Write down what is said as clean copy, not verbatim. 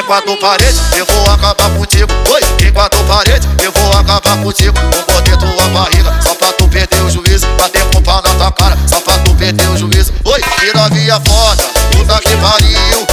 quatro paredes, eu vou acabar contigo. Oi, em quatro paredes, eu vou acabar contigo. Vou morder tua barriga, só pra tu perder o juízo. Bater com pau na tua cara, só pra tu perder o juízo. Oi, que novinha foda, puta que pariu.